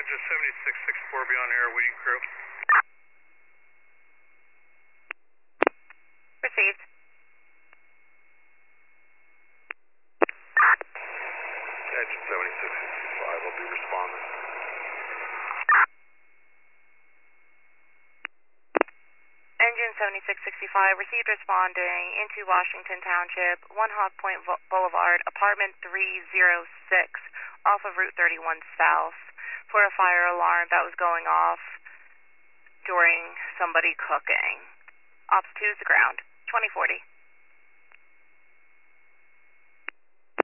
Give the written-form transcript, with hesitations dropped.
Engine 7664 be on air, waiting crew. Received. Engine 7665, I'll be responding. Engine 7665, received responding into Washington Township, 1 Hawk Point Boulevard, apartment 306, off of Route 31 South, for a fire alarm that was going off during somebody cooking. Ops 2 is the ground, 2040.